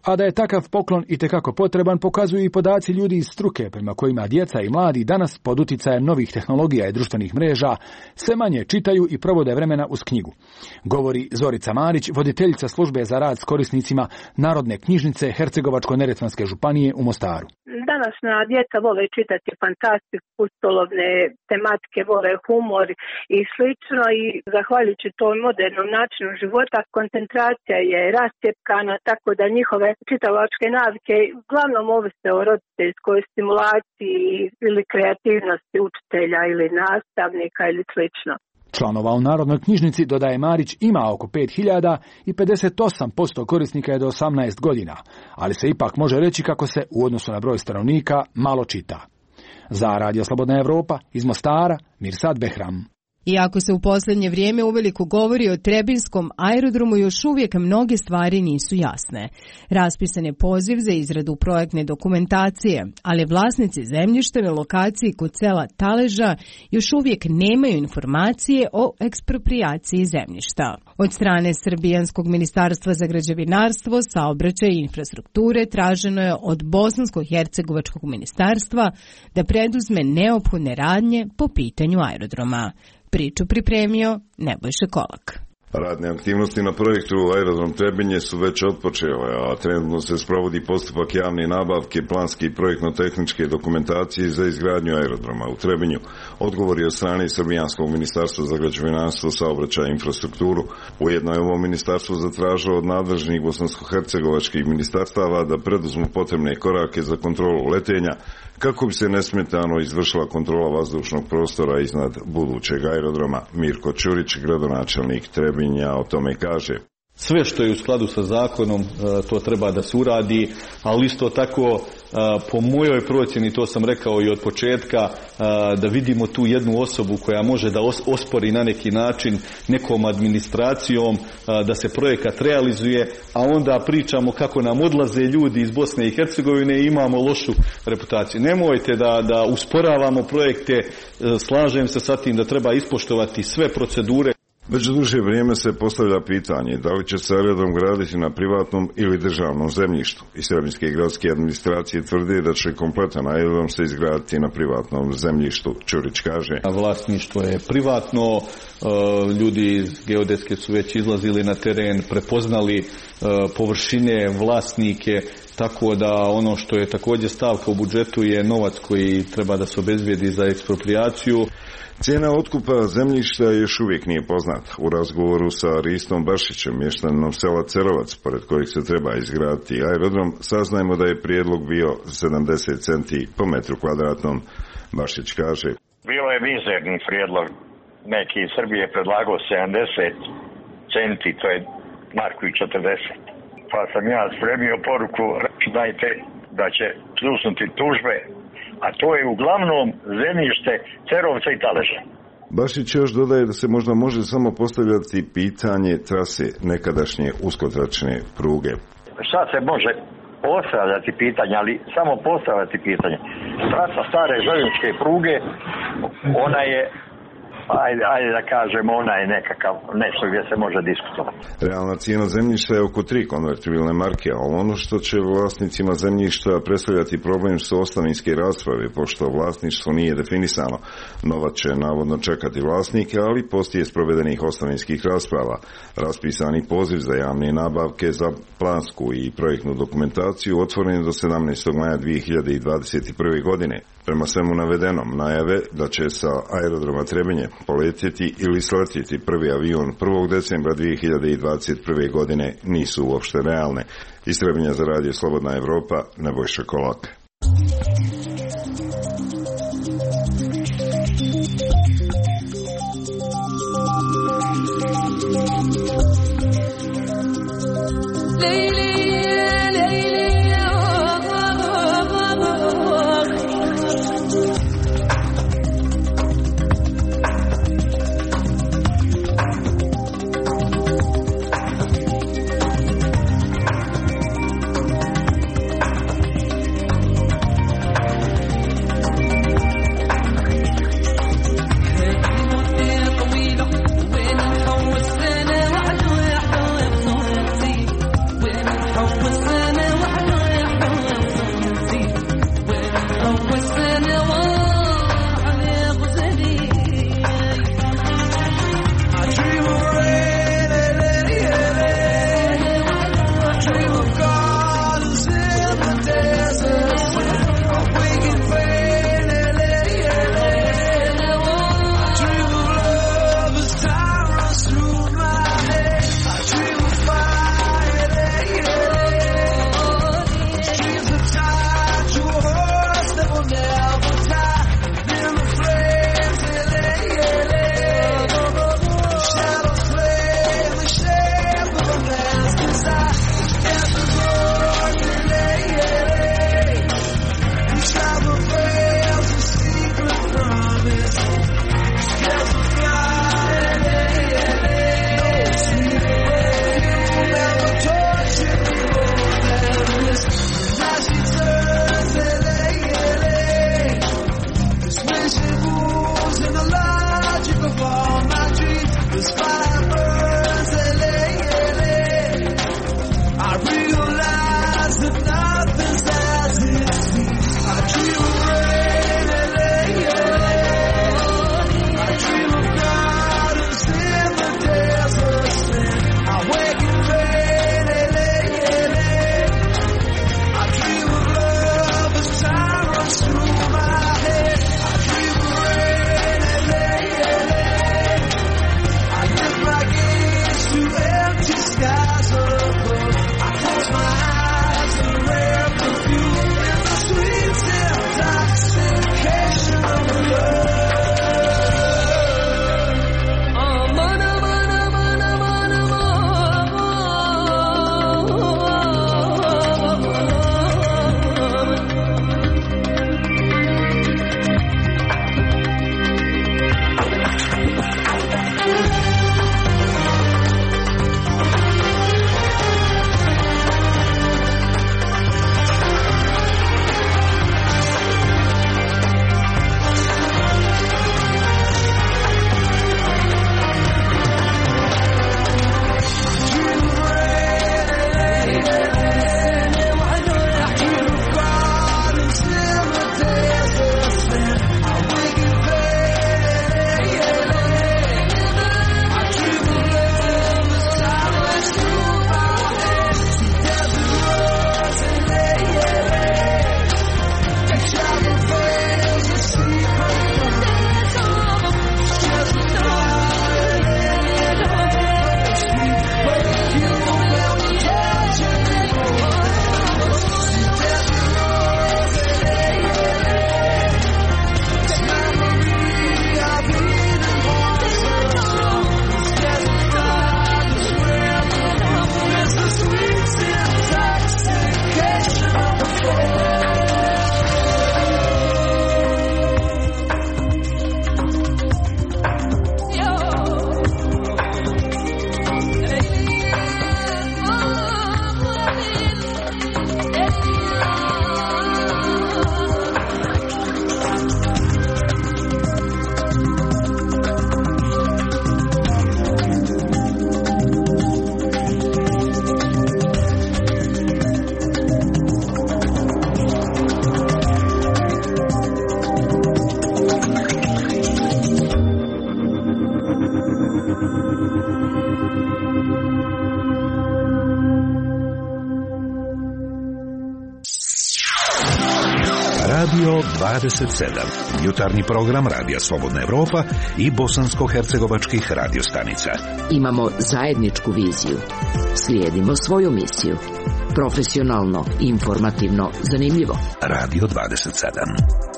A da je takav poklon itekako potreban pokazuju i podaci ljudi iz struke prema kojima djeca i mladi danas pod uticajem novih tehnologija i društvenih mreža sve manje čitaju i provode vremena uz knjigu. Govori Zorica Marić, voditeljica službe za rad s korisnicima Narodne knjižnice Hercegovačko-neretvanske županije u Mostaru. Današnja djeca vole čitati fantastiku, pustolovne tematike, vole humor i slično i zahvaljujući tom modernom načinu života koncentracija je rascjepkana, tako da njihove čitalačke navike uglavnom ovise o roditeljskoj stimulaciji ili kreativnosti učitelja ili nastavnika ili slično. Članova u Narodnoj knjižnici, dodaje Marić, ima oko pet hiljada i pedeset osam posto korisnika je do osamnaest godina, ali se ipak može reći kako se u odnosu na broj stanovnika malo čita. Za Radio Slobodna Evropa iz Mostara, Mirsad Behram. Iako se u posljednje vrijeme uveliko govori o Trebinskom aerodromu, još uvijek mnoge stvari nisu jasne. Raspisan je poziv za izradu projektne dokumentacije, ali vlasnici zemljišta na lokaciji kod sela Taleža još uvijek nemaju informacije o eksproprijaciji zemljišta. Od strane Srbijanskog ministarstva za građevinarstvo, saobraćaj i infrastrukture traženo je od Bosansko-hercegovačkog ministarstva da preduzme neophodne radnje po pitanju aerodroma. Priču pripremio Nebojša Kolak. Radne aktivnosti na projektu Aerodrom Trebinje su već otpočele, a trenutno se sprovodi postupak javne nabavke, planske i projektno-tehničke dokumentacije za izgradnju aerodroma u Trebinju. Odgovor je od strane Srbijanskog ministarstva za građevinarstvo, saobraćaj i infrastrukturu. Ujedno je ovo ministarstvo zatražilo od nadležnih bosansko-hercegovačkih ministarstava da preduzmu potrebne korake za kontrolu letenja, kako bi se nesmetano izvršila kontrola vazdušnog prostora iznad budućeg aerodroma. Mirko Ćurić, gradonačelnik Trebinja, o tome kaže: sve što je u skladu sa zakonom, to treba da se uradi, ali isto tako po mojoj procjeni, to sam rekao i od početka, da vidimo tu jednu osobu koja može da ospori na neki način nekom administracijom da se projekat realizuje, a onda pričamo kako nam odlaze ljudi iz Bosne i Hercegovine i imamo lošu reputaciju. Nemojte da, da usporavamo projekte, slažem se sa tim da treba ispoštovati sve procedure. Već duže vrijeme se postavlja pitanje da li će se aerodrom graditi na privatnom ili državnom zemljištu. Iz Sremijske gradske administracije tvrde da će kompletan aerodrom se izgraditi na privatnom zemljištu. Ćurić kaže: vlasništvo je privatno, ljudi iz geodetske su već izlazili na teren, prepoznali površine, vlasnike, tako da ono što je također stavka u budžetu je novac koji treba da se obezbijedi za eksproprijaciju. Cijena otkupa zemljišta još uvijek nije poznata. U razgovoru sa Ristom Bašićem, mještaninom sela Cerovac, pored kojih se treba izgraditi aerodrom, saznajemo da je prijedlog bio sedamdeset centi po metru kvadratnom. Bašić kaže: bilo je mizerni prijedlog. Neki iz Srbije predlagao sedamdeset centi, to je marku i četrdeset. Pa sam ja spremio poruku, računajte da će pljusnuti tužbe, a to je uglavnom zemljište Cerovca i Taleža. Bašić još dodaje da se možda može samo postavljati pitanje trase nekadašnje uskotračne pruge. Šta se može postavljati pitanje, ali samo postavljati pitanje. Trasa stare željezničke pruge, ona je, ajde, ajde da kažemo, ona je nekakav nešto gdje se može diskutovati. Realna cijena zemljišta je oko tri konvertibilne marke, ali ono što će vlasnicima zemljišta predstavljati problem su ostavinske rasprave, pošto vlasništvo nije definisano. Novac će navodno čekati vlasnike, ali poslije sprovedenih ostavinskih rasprava. Raspisani poziv za javne nabavke za plansku i projektnu dokumentaciju otvoren je do sedamnaestog maja dvije hiljade dvadeset prve. godine. Prema svemu navedenom, najave da će sa aerodroma Trebinje poletjeti ili sletjeti prvi avion prvog decembra dvije hiljade dvadeset prve. godine nisu uopšte realne. Iz Trebinja za Radio Slobodna Evropa, Nebojša Kolak. Radio dvadeset sedam, jutarnji program Radija Slobodna Evropa i bosansko-hercegovačkih radiostanica. Imamo zajedničku viziju. Slijedimo svoju misiju. Profesionalno, informativno, zanimljivo. Radio dvadeset sedam.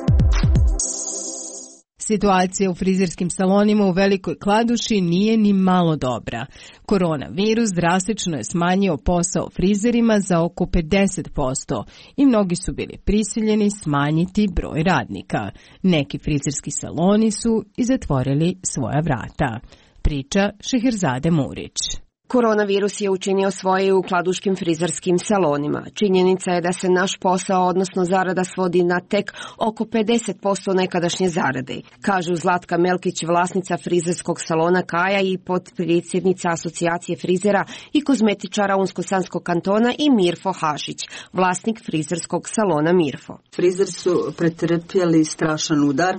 Situacija u frizerskim salonima u Velikoj Kladuši nije ni malo dobra. Koronavirus drastično je smanjio posao frizerima za oko pedeset posto i mnogi su bili prisiljeni smanjiti broj radnika. Neki frizerski saloni su i zatvorili svoja vrata. Priča Šeherzade Murić. Koronavirus je učinio svoje u kladuškim frizerskim salonima. Činjenica je da se naš posao, odnosno zarada, svodi na tek oko pedeset posto nekadašnje zarade, kažu Zlatka Melkić, vlasnica frizerskog salona Kaja i potpredsjednica asocijacije frizera i kozmetičara Unsko-Sanskog kantona, i Mirfo Hašić, vlasnik frizerskog salona Mirfo. Frizeri su pretrpjeli strašan udar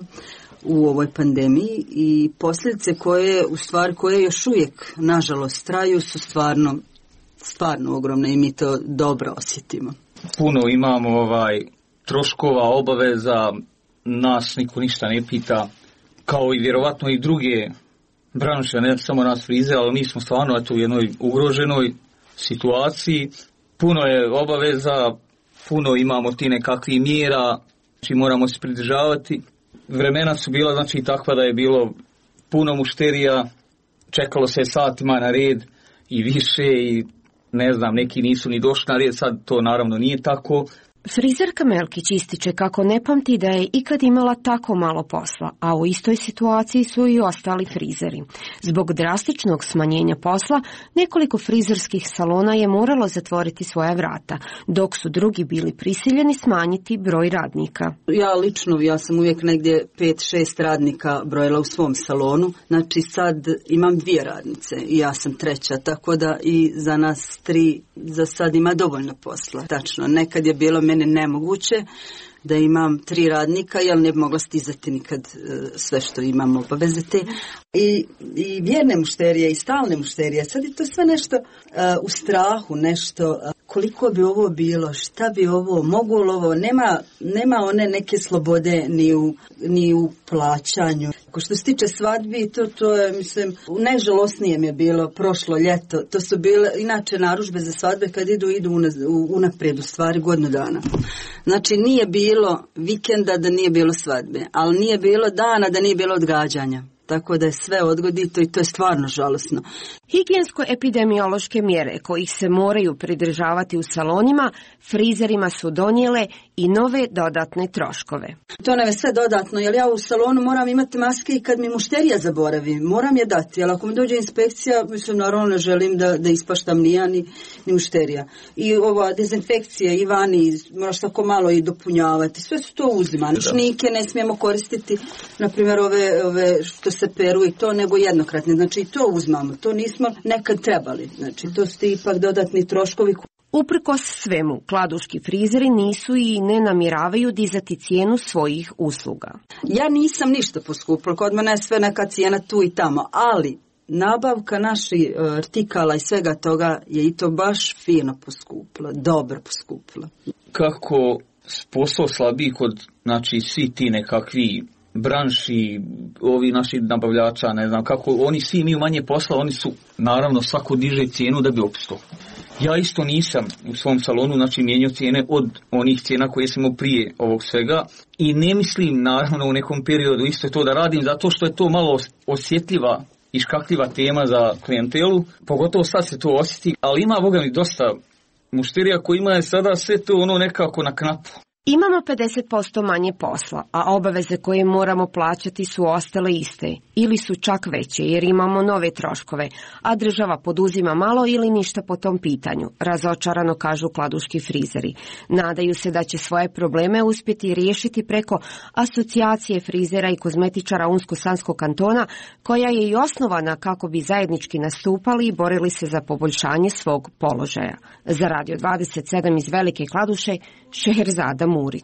u ovoj pandemiji i posljedice koje, u stvari, koje još uvijek nažalost traju su stvarno, stvarno ogromne i mi to dobro osjetimo. Puno imamo ovaj troškova, obaveza, nas niko ništa ne pita, kao i vjerovatno i druge branše, ne samo nas frizera, ali mi smo stvarno eto, u jednoj ugroženoj situaciji. Puno je obaveza, puno imamo ti nekakvih mjera, znači moramo se pridržavati. Vremena su bila znači takva da je bilo puno mušterija, čekalo se satima na red i više i ne znam, neki nisu ni došli na red, sad to naravno nije tako. Frizerka Melkić ističe kako ne pamti da je ikad imala tako malo posla, a u istoj situaciji su i ostali frizeri. Zbog drastičnog smanjenja posla, nekoliko frizerskih salona je moralo zatvoriti svoja vrata, dok su drugi bili prisiljeni smanjiti broj radnika. Ja lično, ja sam uvijek negdje pet šest radnika brojila u svom salonu, znači sad imam dvije radnice i ja sam treća, tako da i za nas tri za sad ima dovoljno posla. Tačno, nekad je bilo mene nemoguće da imam tri radnika, jer ne bi mogla stizati nikad sve što imam obaveze te. I, i vjerne mušterije i stalne mušterije, sad je to sve nešto uh, u strahu, nešto uh, koliko bi ovo bilo, šta bi ovo, mogu li ovo, nema, nema one neke slobode ni u, ni u plaćanju. Ako što se tiče svadbi, to, to je, mislim, najžalosnije mi je bilo prošlo ljeto, to su bile, inače narudžbe za svadbe kad idu, idu unaprijed, u stvari godinu dana. Znači nije bilo vikenda da nije bilo svadbe, ali nije bilo dana da nije bilo odgađanja. Tako da je sve odgodito i to je stvarno žalosno. Higijensko-epidemiološke mjere kojih se moraju pridržavati u salonima, frizerima su donijele i nove dodatne troškove. To nam je sve dodatno, jer ja u salonu moram imati maske i kad mi mušterija zaboravi, moram je dati, jer ako mi dođe inspekcija, mislim, naravno ne želim da, da ispaštam ni ja, ni, ni mušterija. I ova dezinfekcija i vani, moraš tako malo i dopunjavati, sve su to uzimane. Šnike ne smijemo koristiti, na primjer ove, ove što se peru i to, nego jednokratne, znači i to uzmamo, to nismo nekad trebali, znači to su ti ipak dodatni troškovi. Uprkos svemu, kladuški frizeri nisu i ne namjeravaju dizati cijenu svojih usluga. Ja nisam ništa poskupila, kod mene je sve neka cijena tu i tamo, ali nabavka naših artikala i svega toga je i to baš fino poskupila, dobro poskupila. Kako posao slabiji kod, znači, svi ti nekakvi branši, ovi naši nabavljača, ne znam kako, oni svi imaju manje posla, oni su naravno svako diže cijenu da bi opstao. Ja isto nisam u svom salonu, znači, mijenjao cijene od onih cijena koje sam imao prije ovog svega i ne mislim naravno u nekom periodu isto to da radim, zato što je to malo osjetljiva i škakljiva tema za klijentelu, pogotovo sad se to osjeti, ali ima, boga mi, dosta mušterija koji ima sada sve to ono nekako na knapu. Imamo pedeset posto manje posla, a obaveze koje moramo plaćati su ostale iste ili su čak veće jer imamo nove troškove, a država poduzima malo ili ništa po tom pitanju, razočarano kažu kladuški frizeri. Nadaju se da će svoje probleme uspjeti riješiti preko asocijacije frizera i kozmetičara Unsko-Sanskog kantona, koja je i osnovana kako bi zajednički nastupali i borili se za poboljšanje svog položaja. Za Radio dvadeset sedam iz Velike Kladuše, Šeherzada Murić.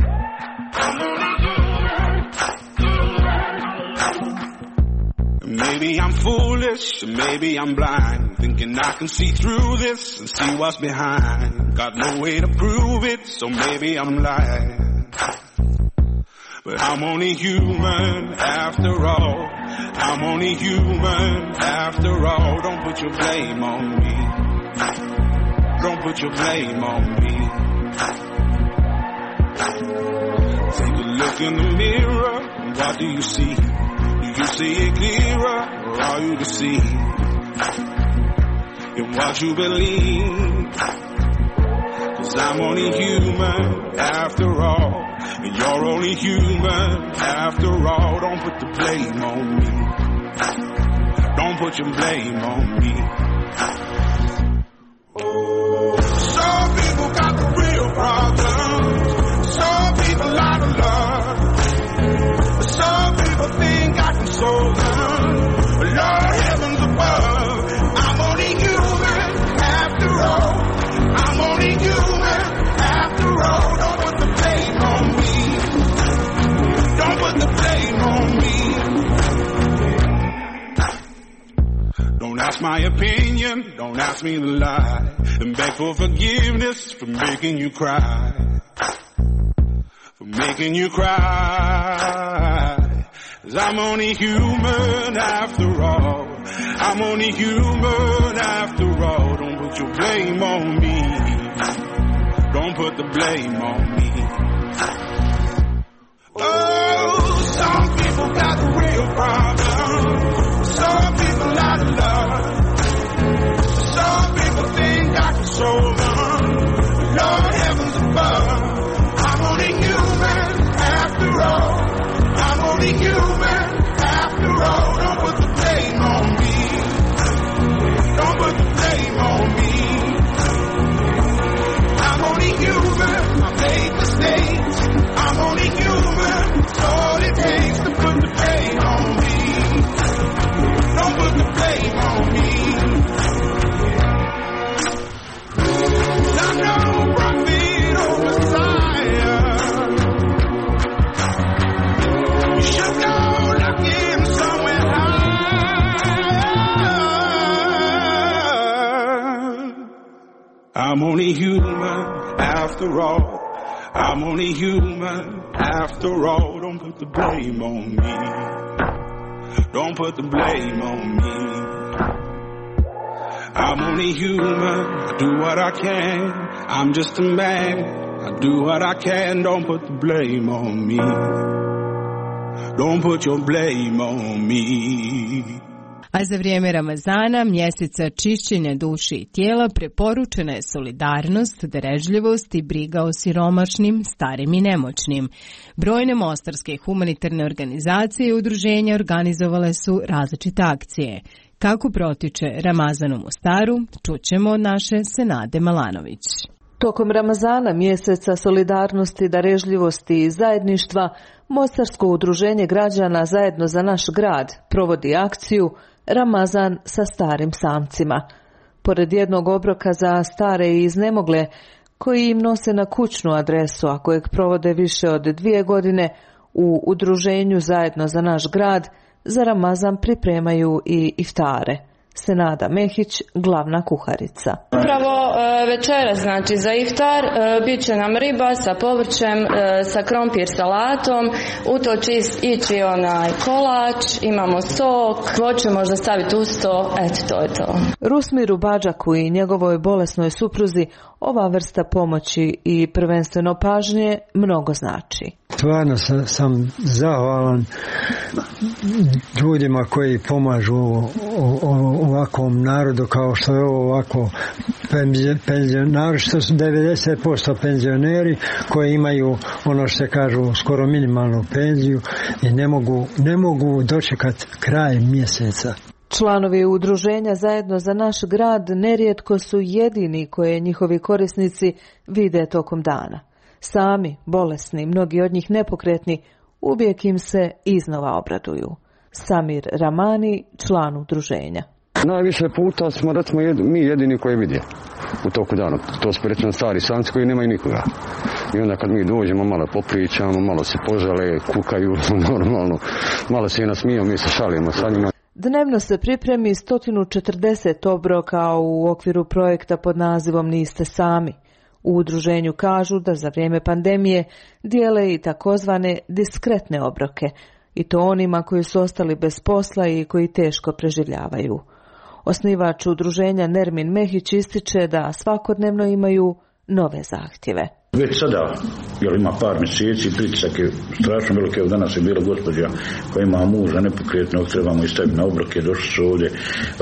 Maybe Maybe I'm foolish, maybe I'm blind, thinking I can see through this and see what's behind. Got no way to prove it, so maybe I'm lying. But I'm only human after all. I'm only human after all. Don't put your blame on me. Don't put your blame on me. Take a look in the mirror, what do you see? Do you see it clearer, or are you deceived in what you believe? 'Cause I'm only human after all, and you're only human after all. Don't put the blame on me. Don't put your blame on me. Some people got the real problems. Some people out of love. Some people think I can solve them. But Lord heavens above, I'm only human after all. I'm only human after all. Don't put the blame on me. Don't put the blame on me. Don't ask my opinion, don't ask me to lie, and beg for forgiveness for making you cry. For making you cry. 'Cause I'm only human after all. I'm only human after all. Don't put your blame on me. Don't put the blame on me. Oh, some people got the real problem. Some people out of love. Some people think I can solve them. Lord heavens above, I'm only human after all. I'm only human after all. Don't put the blame on me. Don't put the blame on me. I'm only human. I made mistakes. I'm only human. It's all it takes to put the blame on me. Don't put the blame on me. I'm no prophet or Messiah. You should go looking somewhere high. I'm only human after all. I'm only human after all. Don't put the blame on me. Don't put the blame on me. I'm only human, I do what I can. I'm just a man, I do what I can. Don't put the blame on me. Don't put your blame on me. A za vrijeme Ramazana, mjeseca čišćenja duše i tijela, preporučena je solidarnost, darežljivost i briga o siromašnim, starim i nemoćnim. Brojne mostarske humanitarne organizacije i udruženja organizovale su različite akcije. Kako protiče Ramazan u Mostaru, čućemo od naše Senade Malanović. Tokom Ramazana, mjeseca solidarnosti, darežljivosti i zajedništva, Mostarsko udruženje građana Zajedno za naš grad provodi akciju Ramazan sa starim samcima. Pored jednog obroka za stare i iznemogle, koji im nose na kućnu adresu, a kojeg provode više od dvije godine, u udruženju Zajedno za naš grad za Ramazan pripremaju i iftare. Senada Mehić, glavna kuharica. Upravo e, večeras, znači za iftar, e, bit će nam riba sa povrćem, e, sa krompir salatom, u to će ići onaj kolač, imamo sok, voće možda staviti uz to, eto to je to. Rusmiru Badžaku i njegovoj bolesnoj supruzi ova vrsta pomoći i prvenstveno pažnje mnogo znači. Stvarno sam, sam zahvalan ljudima koji pomažu o, o, ovakvom narodu kao što je ovo ovako penzionari, što su devedeset posto penzioneri koji imaju ono što se kažu skoro minimalnu penziju i ne mogu, ne mogu dočekati kraj mjeseca. Članovi udruženja Zajedno za naš grad nerijetko su jedini koje njihovi korisnici vide tokom dana. Sami, bolesni, mnogi od njih nepokretni, uvijek im se iznova obraduju. Samir Ramani, član udruženja. Najviše puta smo recimo jed, mi jedini koji vidje u toku dana. To su recimo stari samci koji nemaju nikoga. I onda kad mi dođemo, malo popričamo, malo se požale, kukaju normalno, malo se i nasmijemo, mi se šalimo sa njima. Dnevno se pripremi sto četrdeset obroka u okviru projekta pod nazivom Niste sami. U udruženju kažu da za vrijeme pandemije dijele i takozvane diskretne obroke, i to onima koji su ostali bez posla i koji teško preživljavaju. Osnivač udruženja Nermin Mehić ističe da svakodnevno imaju nove zahtjeve. Već sada, jer ima par mjeseci, pritisak je strašno velik. Evo danas je bila gospođa koja ima muža nepokretnog, trebamo i staviti na obroke, došli su ovdje. E,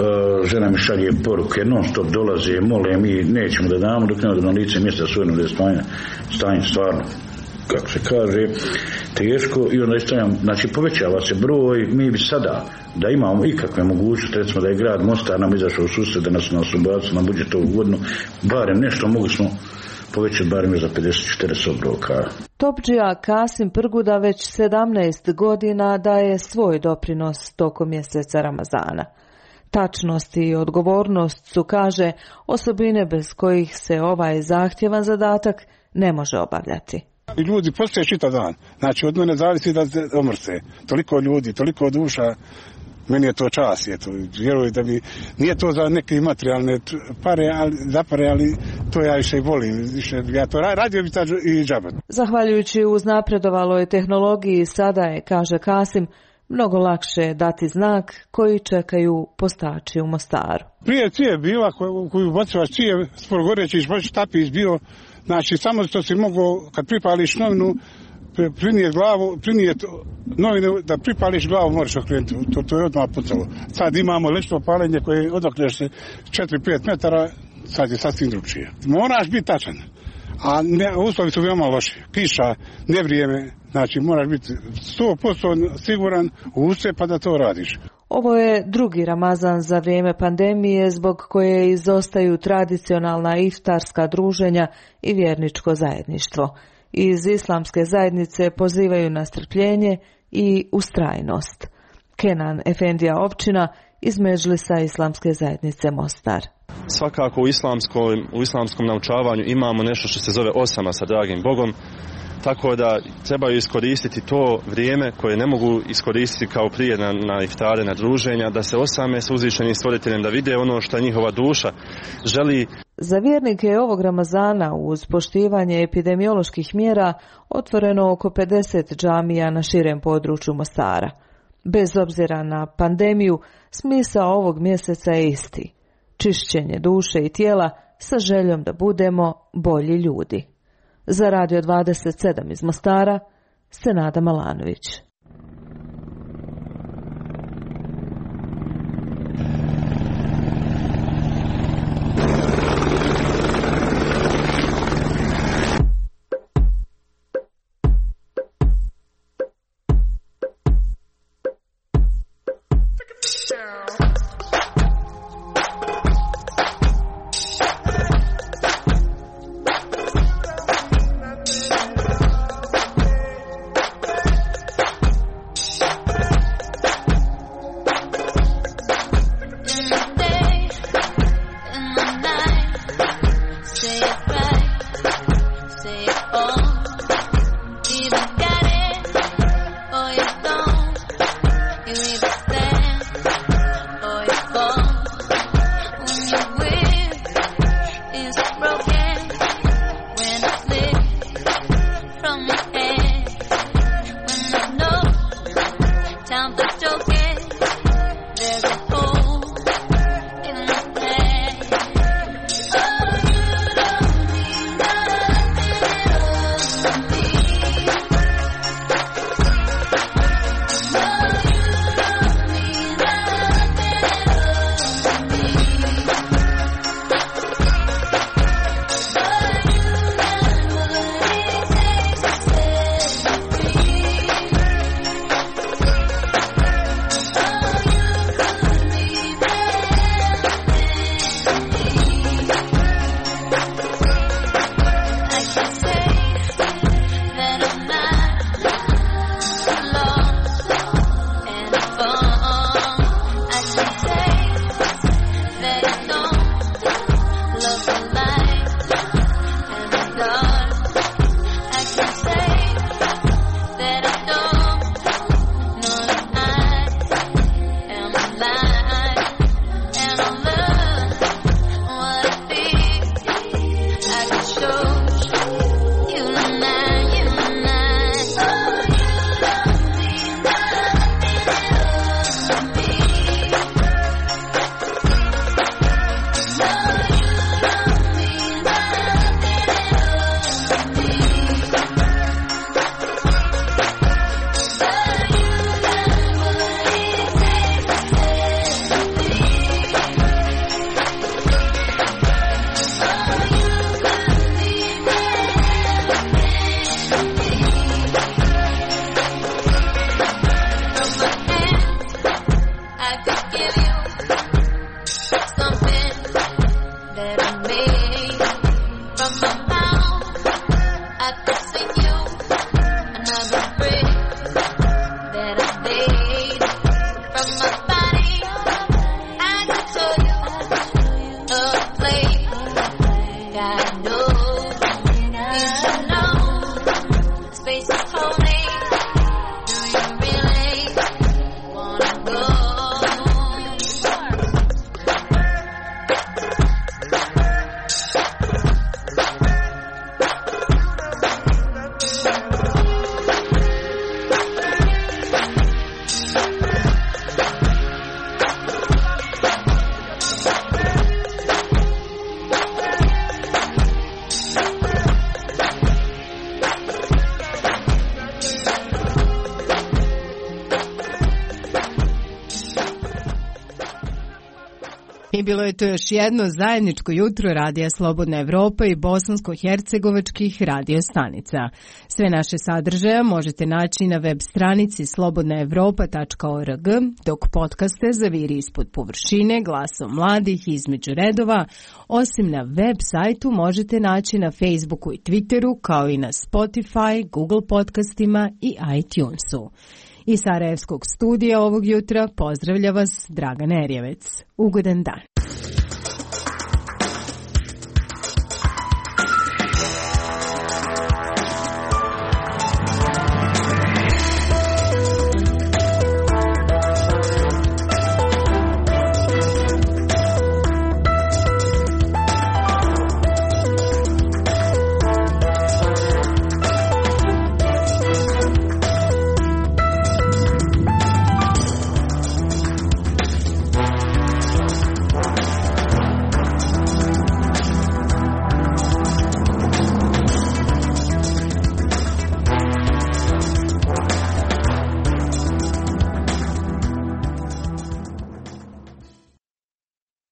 žena mi šalje poruke, non stop dolaze, mole, mi nećemo da damo dok ne odemo na lice mjesta svojno da je stanje, stanje stvarno, kako se kaže, teško i onda istajam, znači povećava se broj, mi bi sada da imamo ikakve mogućnosti, recimo da je grad Mostar nam izašao u susret, da nas nas ubaci na budžetovu godinu, barem nešto mogli smo povećati barem za pedeset četrdeset obroka. Topdžija Kasim Prguda već sedamnaest godina daje svoj doprinos tokom mjeseca Ramazana. Tačnost i odgovornost su, kaže, osobine bez kojih se ovaj zahtjevan zadatak ne može obavljati. I ljudi postoje čitav dan. Znači od mene zavisi da se omrce. Toliko ljudi, toliko duša, meni je to čast. Je to. Vjerujem da mi nije to za neke materijalne pare, ali, za pare, ali to ja više volim. Više, ja to radio bi tad i džabat. Zahvaljujući uznapredovaloj tehnologiji sada je, kaže Kasim, mnogo lakše dati znak koji čekaju postači u Mostaru. Prije cije bila koju, koju bocivaš cije, sporo goreći išpoći tapis bio. Znači, samo što si mogao, kad pripališ novinu, prinijet glavu, prinijet novinu, da pripališ glavu, moraš okrenuti. To, to je odmah pucalo. Sad imamo lečno palenje koje odokneš se četiri do pet metara, sad je sasvim drugčije. Moraš biti tačan, a ne, uslovi su veoma loši. Kiša, nevrijeme, znači moraš biti sto posto siguran u uste pa da to radiš. Ovo je drugi Ramazan za vrijeme pandemije zbog koje izostaju tradicionalna iftarska druženja i vjerničko zajedništvo. Iz islamske zajednice pozivaju na strpljenje i ustrajnost. Kenan Efendija Općina iz Medžlisa Islamske zajednice Mostar. Svakako u islamskom, u islamskom naučavanju imamo nešto što se zove osama sa dragim Bogom, tako da trebaju iskoristiti to vrijeme koje ne mogu iskoristiti kao prije na, na iftare, na druženja, da se osame s uzvišenim stvoriteljem, da vide ono što njihova duša želi. Za vjernike ovog Ramazana uz poštivanje epidemioloških mjera otvoreno oko pedeset džamija na širem području Mostara. Bez obzira na pandemiju, smisao ovog mjeseca je isti. Čišćenje duše i tijela sa željom da budemo bolji ljudi. Za Radio dvadeset sedam iz Mostara, Senada Malanović. I bilo je to još jedno zajedničko jutro Radija Slobodna Evropa i bosansko-hercegovačkih radio stanica. Sve naše sadržaje možete naći na web stranici slobodna evropa tačka org, dok podcaste zaviri ispod površine glasom mladih između redova, osim na web sajtu možete naći na Facebooku i Twitteru, kao i na Spotify, Google podcastima i iTunesu. Iz Sarajevskog studija ovog jutra pozdravlja vas Dragan Erjevec. Ugodan dan.